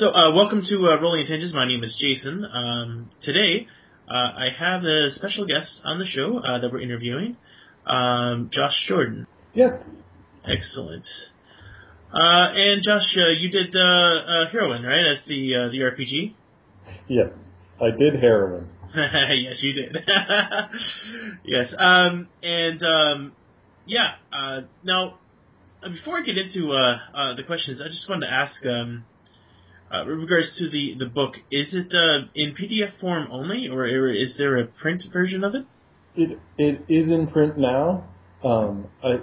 Welcome to Rolling Intentions. My name is Jason. Today, I have a special guest on the show that we're interviewing, Josh Jordan. Yes. Excellent. And Josh, you did Heroine, right, as the RPG? Yes, I did Heroine. Yes, you did. Yes. Now, before I get into the questions, I just wanted to ask. With regards to the book, is it in PDF form only, or is there a print version of it? It is in print now. I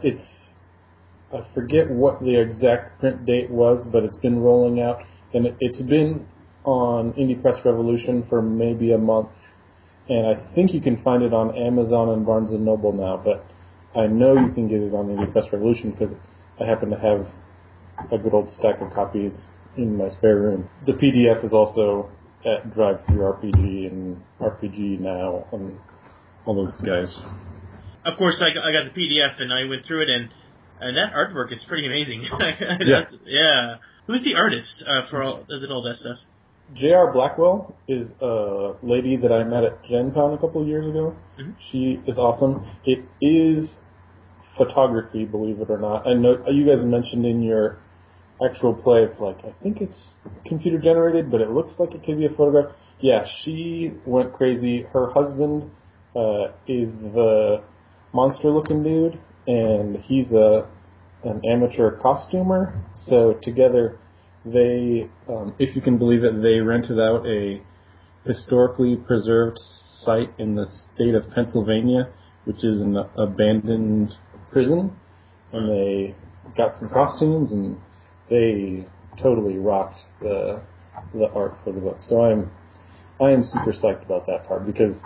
forget what the exact print date was, but it's been rolling out, and it's been on Indie Press Revolution for maybe a month, and I think you can find it on Amazon and Barnes & Noble now, but I know you can get it on Indie Press Revolution because I happen to have a good old stack of copies in my spare room. The PDF is also at DriveThruRPG and RPG Now and all those guys. Of course, I got the PDF and I went through it, and that artwork is pretty amazing. Yeah. Who's the artist for all that stuff? J.R. Blackwell is a lady that I met at Gen Con a couple of years ago. Mm-hmm. She is awesome. It is photography, believe it or not. I know you guys mentioned in your actual play, it's like, I think it's computer generated, but it looks like it could be a photograph. Yeah, she went crazy. Her husband is the monster looking dude, and he's an amateur costumer. So together they, if you can believe it, they rented out a historically preserved site in the state of Pennsylvania, which is an abandoned prison, and they got some costumes and they totally rocked the art for the book. So I am super psyched about that part because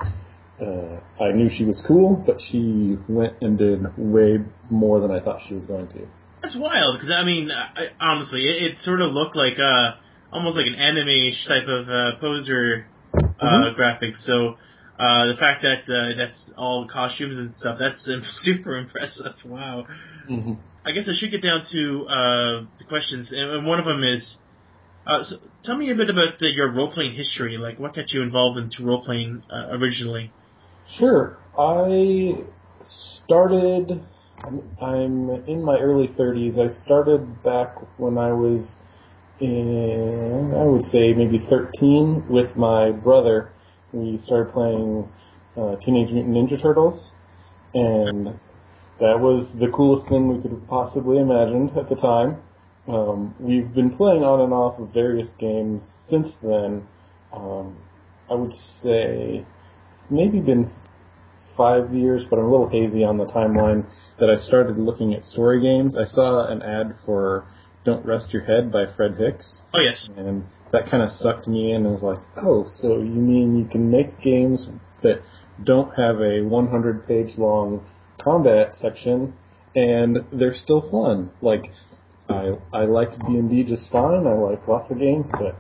I knew she was cool, but she went and did way more than I thought she was going to. That's wild because honestly, it sort of looked like almost like an anime-ish type of poser graphics. So the fact that that's all costumes and stuff, that's super impressive. Wow. Mm-hmm. I guess I should get down to the questions, and one of them is, so tell me a bit about your role-playing history. Like, what got you involved into role-playing originally? Sure. I'm in my early 30s. I started back when I was in, I would say, maybe 13 with my brother. We started playing Teenage Mutant Ninja Turtles, and that was the coolest thing we could possibly imagine at the time. We've been playing on and off of various games since then. I would say it's maybe been 5 years, but I'm a little hazy on the timeline, that I started looking at story games. I saw an ad for Don't Rest Your Head by Fred Hicks. Oh, yes. And that kind of sucked me in and was like, oh, so you mean you can make games that don't have a 100-page long combat section, and they're still fun. Like, I like D&D just fine. I like lots of games, but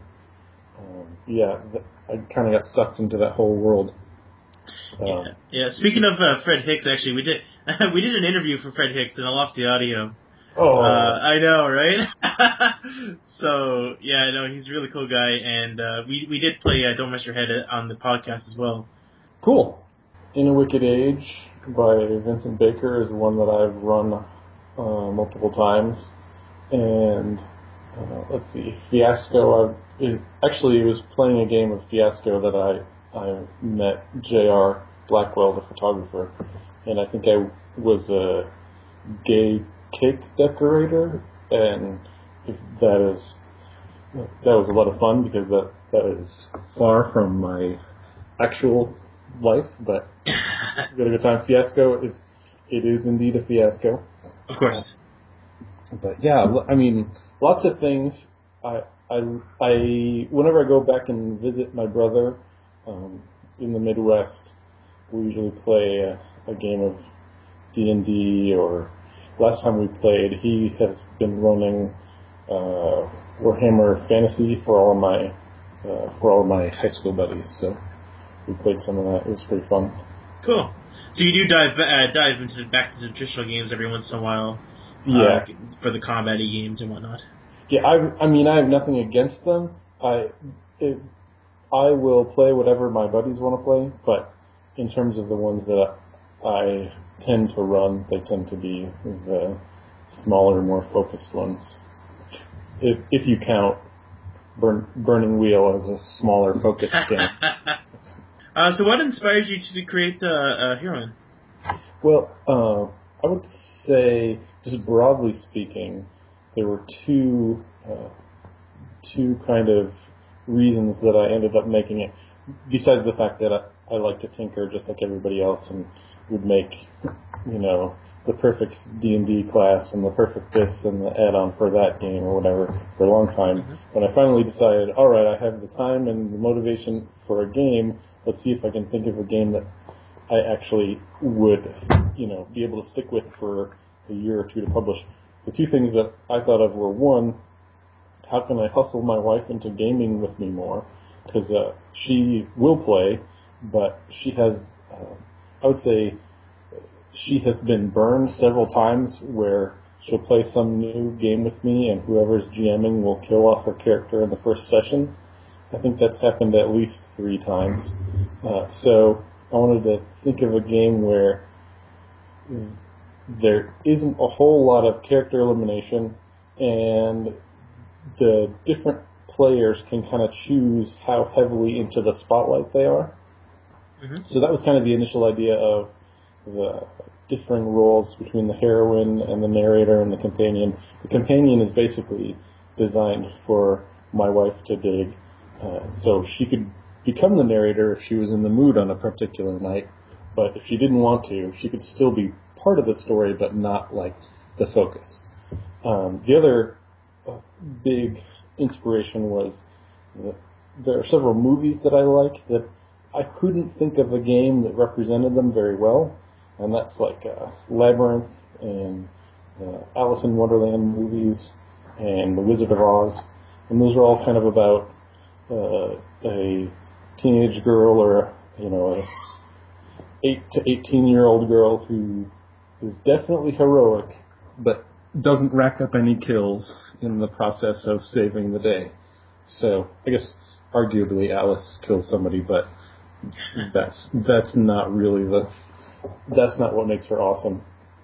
I kind of got sucked into that whole world. Yeah. Speaking of Fred Hicks, actually, we did an interview for Fred Hicks, and I lost the audio. Oh, I know, right? So yeah, I know he's a really cool guy, and we did play Don't Mess Your Head on the podcast as well. Cool. In a Wicked Age by Vincent Baker is one that I've run multiple times. And let's see, Fiasco. It was playing a game of Fiasco that I met J.R. Blackwell, the photographer, and I think I was a gay cake decorator, and that was a lot of fun because that is far from my actual life, but we had a good time. Fiasco it is indeed a fiasco. Of course. But yeah, I mean, lots of things. I whenever I go back and visit my brother in the Midwest, we usually play a game of D&D, or last time we played, he has been running Warhammer Fantasy for all my high school buddies. So we played some of that. It was pretty fun. Cool. So you do dive back into traditional games every once in a while. Yeah. For the combat games and whatnot. Yeah, I mean, I have nothing against them. I it, I will play whatever my buddies want to play, but in terms of the ones that I tend to run, they tend to be the smaller, more focused ones. If you count Burning Wheel as a smaller, focused game. So what inspired you to create Heroine? Well, I would say, just broadly speaking, there were two kind of reasons that I ended up making it. Besides the fact that I like to tinker just like everybody else and would make, the perfect D&D class and the perfect this and the add-on for that game or whatever for a long time. Mm-hmm. When I finally decided, all right, I have the time and the motivation for a game, let's see if I can think of a game that I actually would, be able to stick with for a year or two to publish. The two things that I thought of were, one, how can I hustle my wife into gaming with me more? Because she will play, but she has, I would say, she has been burned several times where she'll play some new game with me and whoever's GMing will kill off her character in the first session. I think that's happened at least 3 times. So I wanted to think of a game where there isn't a whole lot of character elimination and the different players can kind of choose how heavily into the spotlight they are. Mm-hmm. So that was kind of the initial idea of the differing roles between the heroine and the narrator and the companion. The companion is basically designed for my wife to dig, so she could become the narrator if she was in the mood on a particular night, but if she didn't want to, she could still be part of the story, but not like the focus. The other big inspiration was that there are several movies that I like that I couldn't think of a game that represented them very well, and that's like Labyrinth and Alice in Wonderland movies and The Wizard of Oz, and those are all kind of about a teenage girl or a 8 to 18-year-old girl who is definitely heroic, but doesn't rack up any kills in the process of saving the day. So I guess arguably Alice kills somebody, but that's not really that's not what makes her awesome.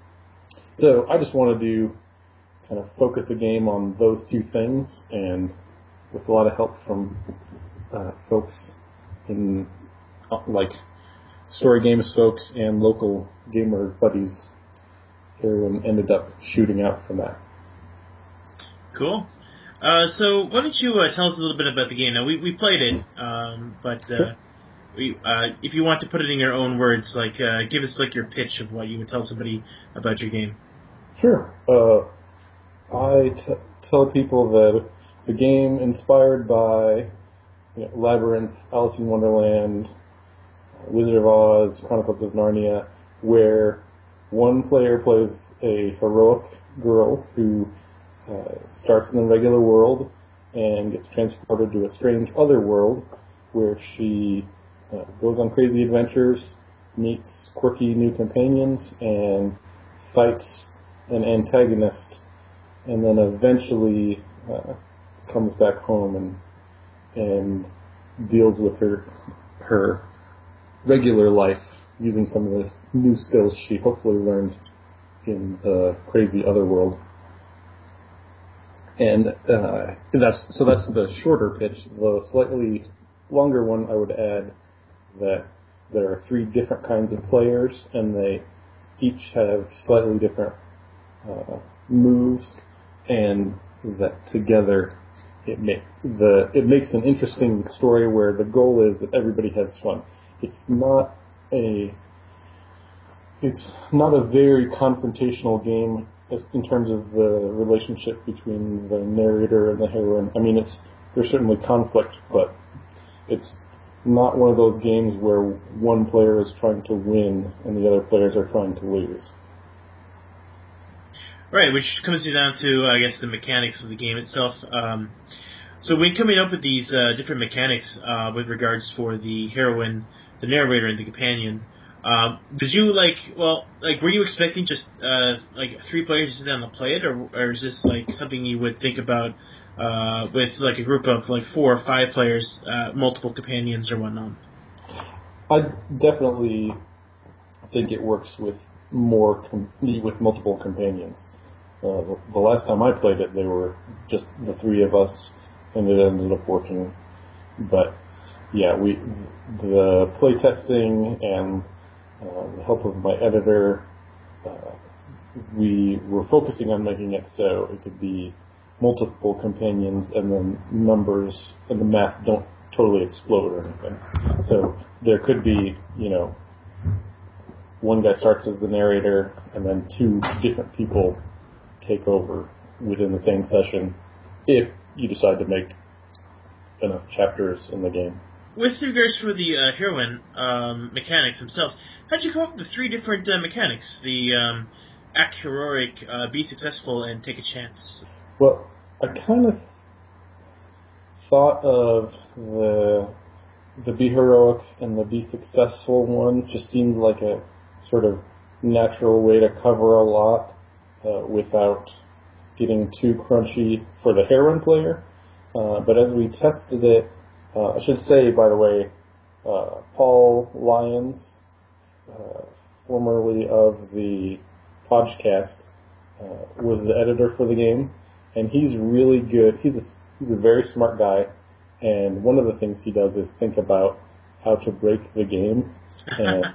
So I just want to kind of focus a game on those two things, and with a lot of help from folks in like Story Games folks and local gamer buddies, everyone ended up shooting out from that. Cool. So why don't you tell us a little bit about the game? Now we played it, but if you want to put it in your own words, like give us like your pitch of what you would tell somebody about your game. Sure. I tell people that it's a game inspired by Labyrinth, Alice in Wonderland, Wizard of Oz, Chronicles of Narnia, where one player plays a heroic girl who starts in the regular world and gets transported to a strange other world where she goes on crazy adventures, meets quirky new companions, and fights an antagonist, and then eventually comes back home and deals with her regular life using some of the new skills she hopefully learned in the crazy other world. And that's the shorter pitch. The slightly longer one, I would add that there are 3 different kinds of players, and they each have slightly different moves, and that together it makes an interesting story where the goal is that everybody has fun. It's not a very confrontational game in terms of the relationship between the narrator and the heroine. I mean, there's certainly conflict, but it's not one of those games where one player is trying to win and the other players are trying to lose. Right, which comes down to, I guess, the mechanics of the game itself. So when coming up with these different mechanics with regards for the heroine, the narrator, and the companion, did you were you expecting just 3 players to sit down and play it, or is this like something you would think about with like a group of like 4 or 5 players, multiple companions or whatnot. I definitely think it works with with multiple companions. The last time I played it, they were just the 3 of us, and it ended up working. But yeah, the playtesting and the help of my editor, we were focusing on making it so it could be multiple companions, and then numbers and the math don't totally explode or anything. So there could be, one guy starts as the narrator, and then 2 different people take over within the same session if you decide to make enough chapters in the game. With regards to the heroine mechanics themselves, how'd you come up with the 3 different mechanics? The act heroic, be successful, and take a chance. Well, I kind of thought of the be heroic and the be successful one just seemed like a sort of natural way to cover a lot without getting too crunchy for the heroine player. But as we tested it, I should say, by the way, Paul Lyons, formerly of the podcast, was the editor for the game, and he's really good. He's a very smart guy, and one of the things he does is think about how to break the game, and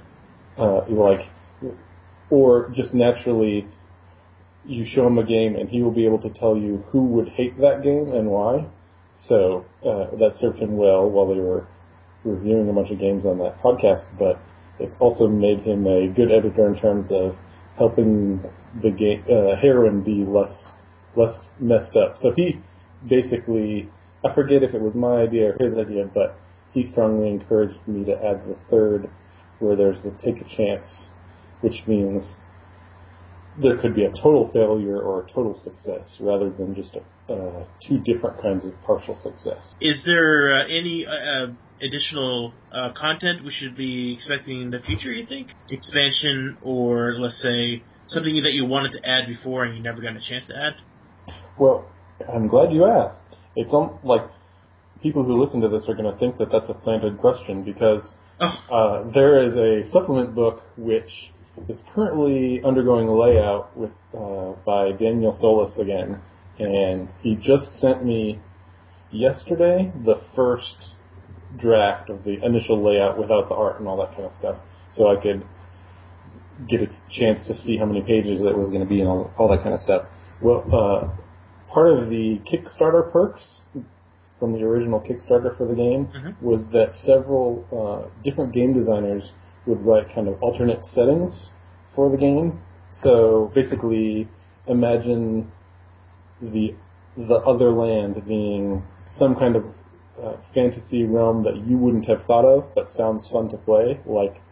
or just naturally, you show him a game, and he will be able to tell you who would hate that game and why. So that served him well while they were reviewing a bunch of games on that podcast, but it also made him a good editor in terms of helping the game heroine be less messed up. So he basically, I forget if it was my idea or his idea, but he strongly encouraged me to add the 3rd, where there's the take a chance, which means there could be a total failure or a total success rather than just 2 different kinds of partial success. Is there any additional content we should be expecting in the future, you think? Expansion, or let's say something that you wanted to add before and you never got a chance to add? Well, I'm glad you asked. It's like people who listen to this are going to think that that's a planted question, because there is a supplement book which is currently undergoing a layout by Daniel Solis again, and he just sent me yesterday the first draft of the initial layout without the art and all that kind of stuff, so I could get a chance to see how many pages it was going to be and all that kind of stuff. Well, part of the Kickstarter perks from the original Kickstarter for the game was that several different game designers would write kind of alternate settings for the game. So basically, imagine the other land being some kind of fantasy realm that you wouldn't have thought of, but sounds fun to play, like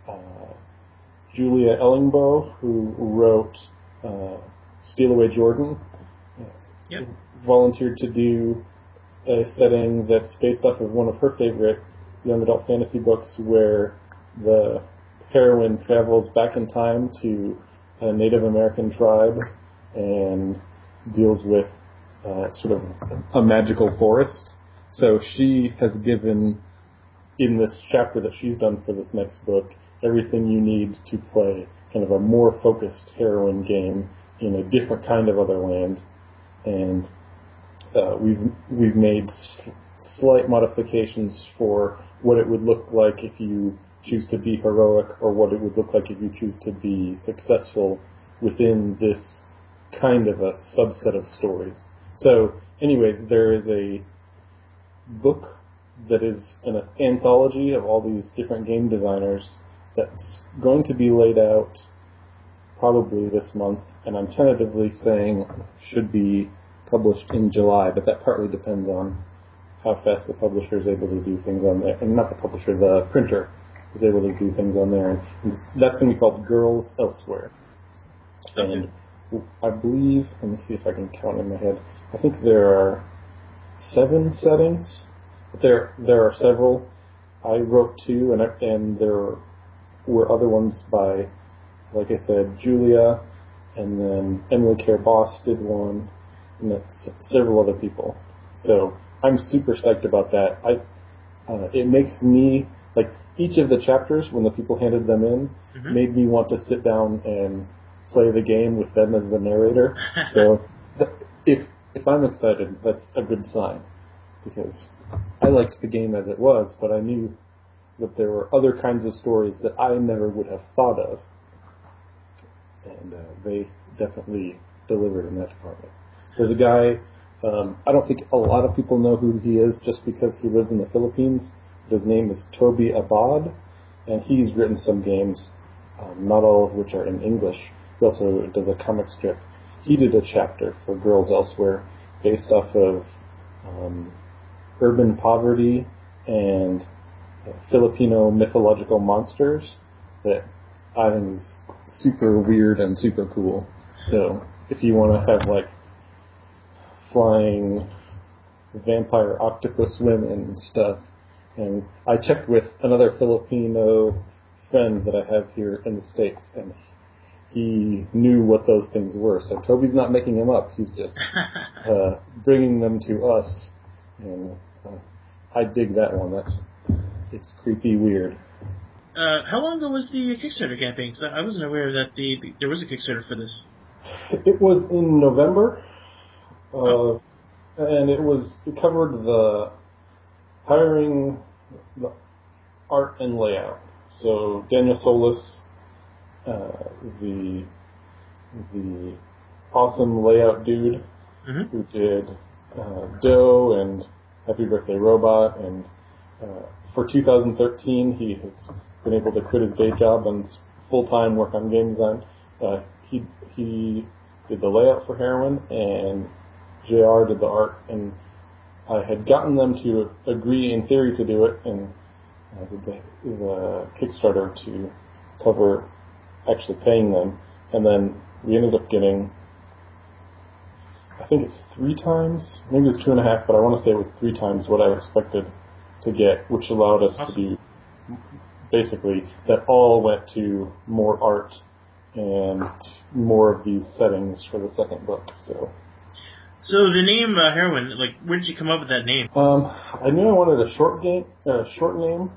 Julia Ellingbo, who wrote Steal Away Jordan, volunteered to do a setting that's based off of one of her favorite young adult fantasy books, where the heroine travels back in time to a Native American tribe and deals with sort of a magical forest. So she has given, in this chapter that she's done for this next book, everything you need to play kind of a more focused heroine game in a different kind of other land. And we've made slight modifications for what it would look like if you choose to be heroic, or what it would look like if you choose to be successful within this kind of a subset of stories. So anyway, there is a book that is an anthology of all these different game designers that's going to be laid out probably this month, and I'm tentatively saying should be published in July, but that partly depends on how fast the publisher is able to do things on there. And not the publisher, the printer is able to do things on there. And that's going to be called Girls Elsewhere. Okay. And I believe, let me see if I can count in my head, I think there are 7 settings, but there are several. I wrote 2, and there were other ones by, like I said, Julia, and then Emily Care Boss did one, and several other people. So I'm super psyched about that. It makes me, like, each of the chapters, when the people handed them in, made me want to sit down and play the game with them as the narrator. So if I'm excited, that's a good sign, because I liked the game as it was, but I knew that there were other kinds of stories that I never would have thought of, and they definitely delivered in that department. There's a guy, I don't think a lot of people know who he is just because he lives in the Philippines. His name is Toby Abad, and he's written some games, not all of which are in English. He also does a comic strip. He did a chapter for Girls Elsewhere based off of urban poverty and Filipino mythological monsters that I think is super weird and super cool. So if you want to have, like, flying vampire octopus women and stuff, and I checked with another Filipino friend that I have here in the States, and he knew what those things were. So Toby's not making them up. He's just bringing them to us, and I dig that one. It's creepy weird. How long ago was the Kickstarter campaign? Because I wasn't aware that there was a Kickstarter for this. It was in November, and it covered the hiring, the art and layout. So Daniel Solis, the awesome layout dude who did Doe and Happy Birthday Robot, and for 2013 he has been able to quit his day job and full-time work on game design. He did the layout for Heroine, and JR did the art, and I had gotten them to agree in theory to do it, and I did the Kickstarter to cover actually paying them, and then we ended up getting, I think it's 3 times, maybe it's 2.5, but I want to say it was 3 times what I expected to get, which allowed us to do, basically, that all went to more art and more of these settings for the second book. So the name Heroine, like, where did you come up with that name? I knew I wanted a short name.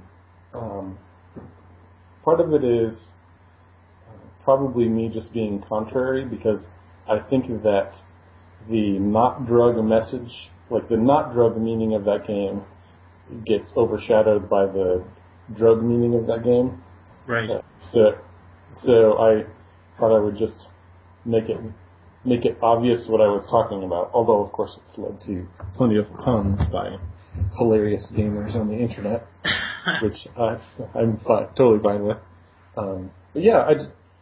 Part of it is probably me just being contrary, because I think that the not drug message, like the not drug meaning of that game, gets overshadowed by the drug meaning of that game. Right. So I thought I would just make it obvious what I was talking about, although of course it's led to plenty of puns by hilarious gamers on the internet, which I'm totally fine with. But yeah,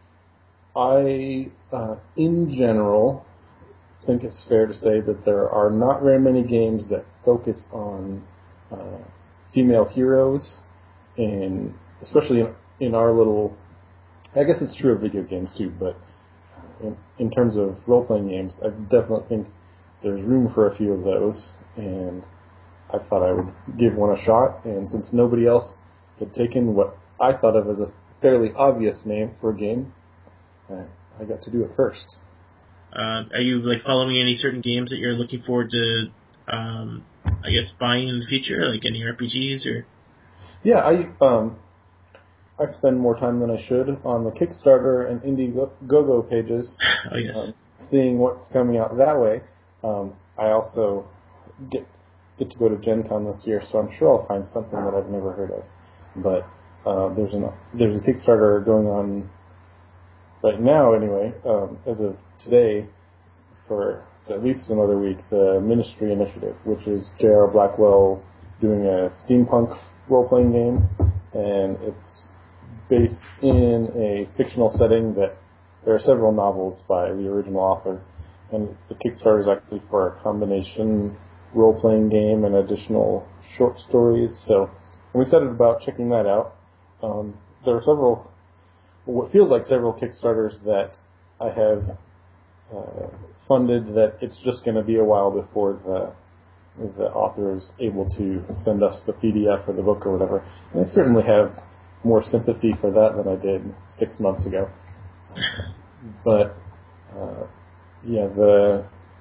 I in general think it's fair to say that there are not very many games that focus on female heroes, and especially in our little, I guess it's true of video games too, but in terms of role-playing games, I definitely think there's room for a few of those, and I thought I would give one a shot, and since nobody else had taken what I thought of as a fairly obvious name for a game, I got to do it first. Are you, like, following any certain games that you're looking forward to, I guess, buying in the future, like any RPGs or? Yeah, I spend more time than I should on the Kickstarter and Indiegogo pages, Oh, yes. seeing what's coming out that way. I also get to go to Gen Con this year, so I'm sure I'll find something that I've never heard of. But there's a Kickstarter going on right now, anyway, as of today, for at least another week, the Ministry Initiative, which is J.R. Blackwell doing a steampunk role-playing game, and it's based in a fictional setting that there are several novels by the original author, and the Kickstarter is actually for a combination role-playing game and additional short stories, so I'm excited about checking that out. There are what feels like several Kickstarters that I have funded that it's just going to be a while before the author is able to send us the PDF or the book or whatever. And I certainly have more sympathy for that than I did 6 months ago. But yeah,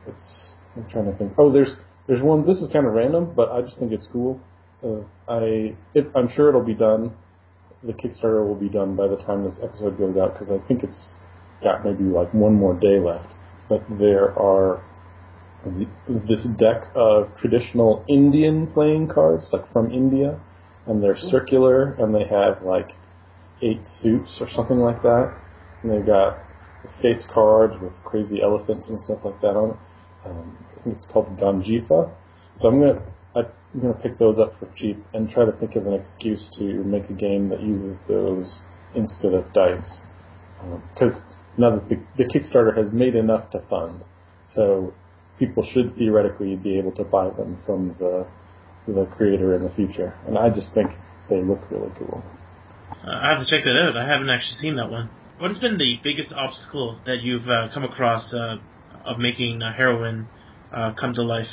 I'm trying to think. Oh, there's one. This is kind of random, but I just think it's cool. I'm sure it'll be done. The Kickstarter will be done by the time this episode goes out because I think it's got maybe like one more day left. But there are this deck of traditional Indian playing cards, like from India, and they're circular, and they have like 8 suits or something like that, and they've got face cards with crazy elephants and stuff like that on it. I think it's called Ganjifa. So I'm gonna pick those up for cheap and try to think of an excuse to make a game that uses those instead of dice. Because now that the Kickstarter has made enough to fund, so people should theoretically be able to buy them from the creator in the future. And I just think they look really cool. I have to check that out. I haven't actually seen that one. What has been the biggest obstacle that you've come across of making Heroine come to life?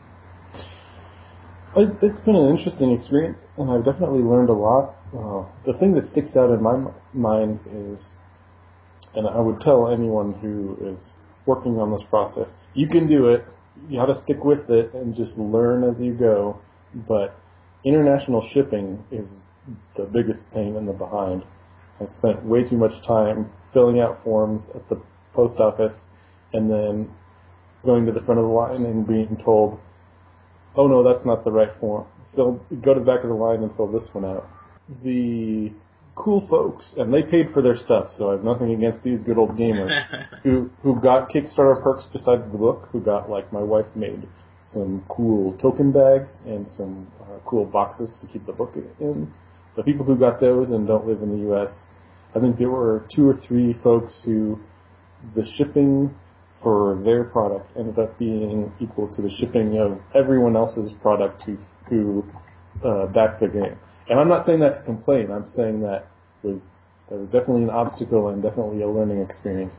It's been an interesting experience, and I've definitely learned a lot. The thing that sticks out in my mind is, and I would tell anyone who is working on this process, you can do it. You got to stick with it and just learn as you go. But international shipping is the biggest pain in the behind. I spent way too much time filling out forms at the post office and then going to the front of the line and being told, oh no, that's not the right form. Go to the back of the line and fill this one out. The cool folks, and they paid for their stuff, so I have nothing against these good old gamers, who got Kickstarter perks besides the book, who got, like, my wife made some cool token bags and some cool boxes to keep the book in. The people who got those and don't live in the U.S., I think there were 2 or 3 folks who the shipping for their product ended up being equal to the shipping of everyone else's product who backed the game. And I'm not saying that to complain. I'm saying that was definitely an obstacle and definitely a learning experience.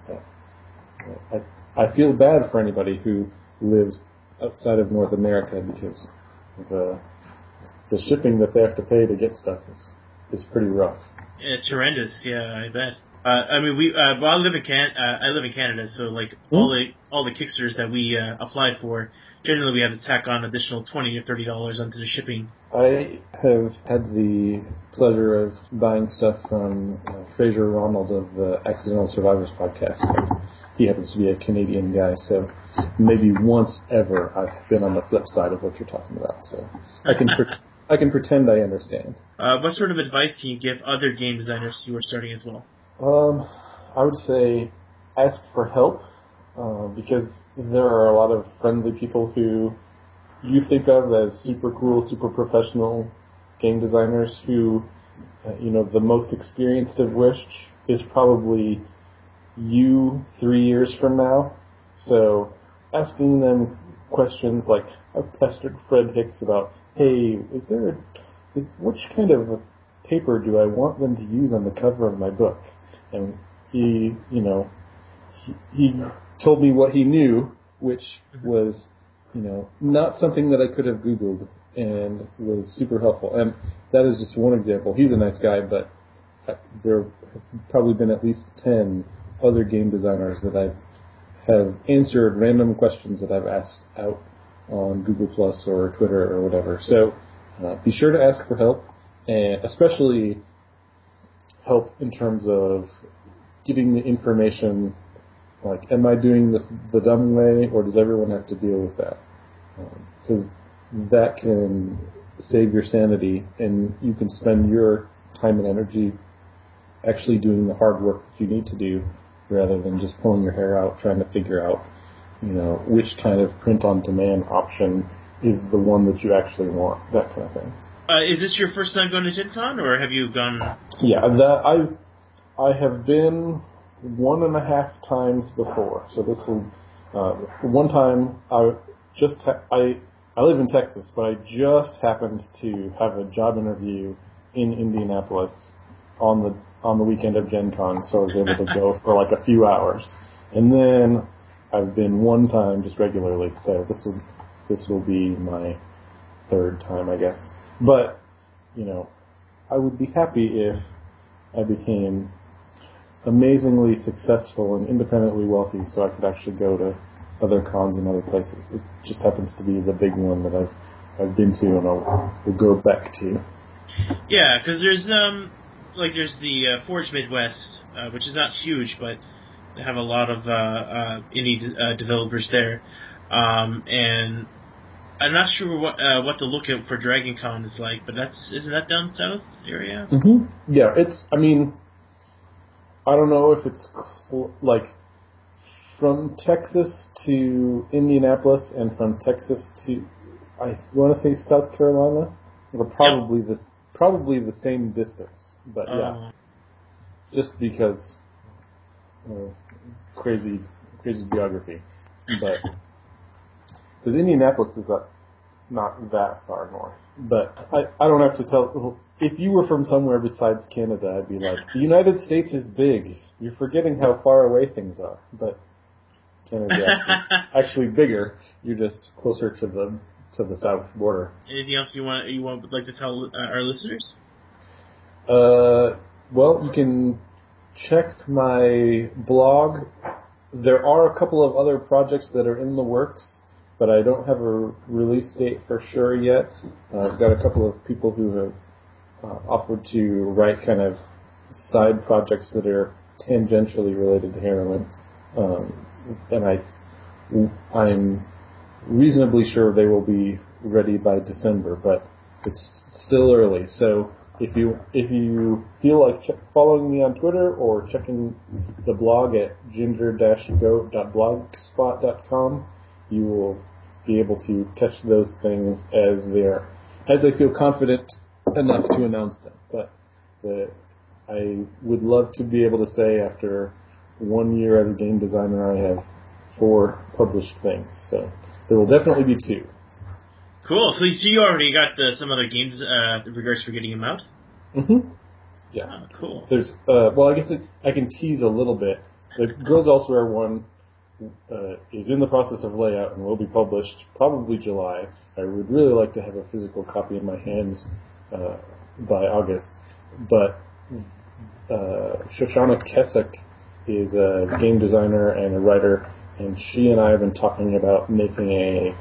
I feel bad for anybody who lives outside of North America because the shipping that they have to pay to get stuff is pretty rough. It's horrendous. Yeah, I bet. I mean, well, I live in Canada, so like all the Kickstarters that we apply for, generally we have to tack on additional $20 or $30 onto the shipping. I have had the pleasure of buying stuff from Fraser Ronald of the Accidental Survivors podcast. He happens to be a Canadian guy, so maybe once ever I've been on the flip side of what you're talking about. So I can pretend I understand. What sort of advice can you give other game designers who are starting as well? I would say ask for help, because there are a lot of friendly people who you think of as super cool, super professional game designers who, the most experienced of which is probably you 3 years from now. So asking them questions like, I've pestered Fred Hicks about, hey, which kind of paper do I want them to use on the cover of my book? And he told me what he knew, which was, not something that I could have Googled, and was super helpful. And that is just one example. He's a nice guy, but there have probably been at least 10 other game designers that I have answered random questions that I've asked out on Google Plus or Twitter or whatever. So be sure to ask for help, and especially help in terms of getting the information, like, am I doing this the dumb way, or does everyone have to deal with that? Because that can save your sanity, and you can spend your time and energy actually doing the hard work that you need to do, rather than just pulling your hair out trying to figure out, which kind of print-on-demand option is the one that you actually want, that kind of thing. Is this your first time going to Gen Con, or have you gone? Yeah, I have been 1.5 times before. So this will one time I live in Texas, but I just happened to have a job interview in Indianapolis on the weekend of Gen Con, so I was able to go for like a few hours. And then I've been one time just regularly, so this will be my 3rd time, I guess. But, I would be happy if I became amazingly successful and independently wealthy so I could actually go to other cons in other places. It just happens to be the big one that I've been to and will go back to. Yeah, because there's there's the Forge Midwest, which is not huge, but they have a lot of indie developers there, and I'm not sure what the lookout for Dragon Con is like, but isn't that down south area? Mm-hmm. Yeah, I mean, I don't know if it's from Texas to Indianapolis and from Texas to, I want to say South Carolina. They're probably the same distance, but yeah, just because crazy geography, but because Indianapolis is not that far north. But I don't have to tell. If you were from somewhere besides Canada, I'd be like, the United States is big. You're forgetting how far away things are. But Canada's actually bigger. You're just closer to the south border. Anything else you would like to tell our listeners? Well, you can check my blog. There are a couple of other projects that are in the works, but I don't have a release date for sure yet. I've got a couple of people who have offered to write kind of side projects that are tangentially related to heroin, and I'm reasonably sure they will be ready by December, but it's still early. So if you feel like following me on Twitter or checking the blog at ginger-goat.blogspot.com, you will be able to catch those things as I feel confident enough to announce them. But I would love to be able to say after 1 year as a game designer, I have 4 published things. So there will definitely be 2. Cool. So you already got some other games in regards for getting them out? Mm-hmm. Yeah. Oh, cool. There's I guess I can tease a little bit. The Girls Elsewhere one is in the process of layout and will be published probably July. I would really like to have a physical copy in my hands by August. But Shoshana Keswick is a game designer and a writer, and she and I have been talking about making a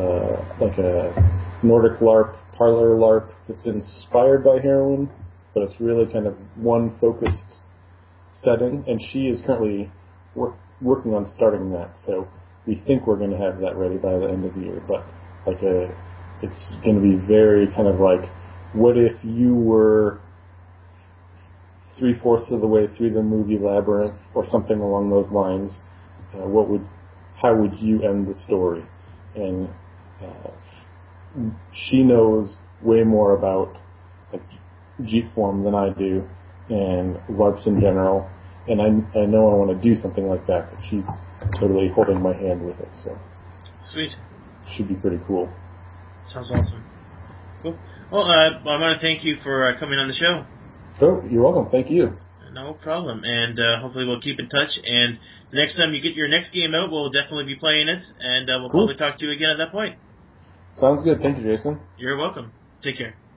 Nordic LARP, parlor LARP that's inspired by heroin, but it's really kind of one focused setting, and she is currently working on starting that, so we think we're going to have that ready by the end of the year, but it's going to be very kind of like, what if you were 3/4 of the way through the movie Labyrinth or something along those lines? How would you end the story? And she knows way more about Jeep form than I do, and LARPs in general. And I know I want to do something like that, but she's totally holding my hand with it. So sweet. Should be pretty cool. Sounds awesome. Cool. Well, I want to thank you for coming on the show. Oh, you're welcome. Thank you. No problem. And hopefully we'll keep in touch. And the next time you get your next game out, we'll definitely be playing it. And we'll probably talk to you again at that point. Sounds good. Thank you, Jason. You're welcome. Take care.